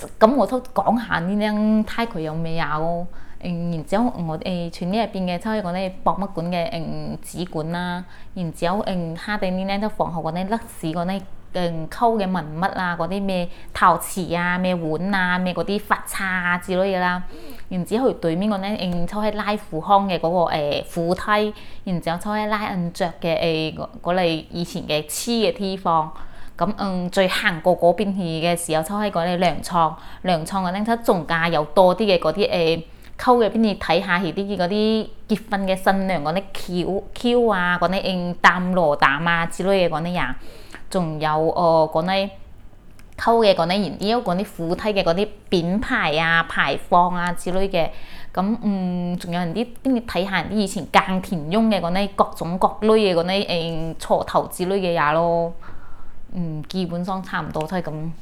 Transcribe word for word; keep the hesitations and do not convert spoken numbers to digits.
咁我都講下呢啲睇佢有咩有。嗯，然之後我誒村呢入邊嘅即係嗰啲博物館嘅嗯紙館啦，然之後嗯下底呢咧都放學嗰啲歷史嗰啲嗯溝嘅文物啊，嗰啲咩陶瓷啊、咩碗啊、咩嗰啲發叉啊之類嘅啦。然之後對面嗰咧嗯就係拉富康嘅嗰個誒扶梯，然之後就係拉摁着嘅誒嗰嗰嚟以前嘅黐嘅地方。咁嗯，再行過嗰邊去嘅時候，就係嗰啲糧倉，糧倉嗰啲就仲加有多啲嘅嗰啲誒溝嘅邊度睇下佢啲嗰啲結婚嘅新娘嗰啲轎轎啊，嗰啲嗯擔羅擔啊之類嘅嗰啲嘢，仲有誒嗰啲溝嘅嗰啲，然之後嗰啲扶梯嘅嗰啲匾牌啊、牌坊啊之類嘅。咁嗯，仲有人啲邊度睇下人啲以前耕田用嘅嗰啲各種各類嘅嗰啲誒鋤頭之類嘅嘢咯。嗯，基本上差唔多都係咁。